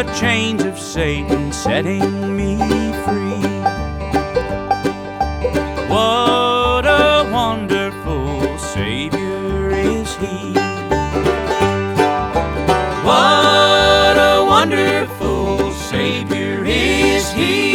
the chains of Satan, setting me free. What a wonderful Savior is He. What a wonderful Savior is He.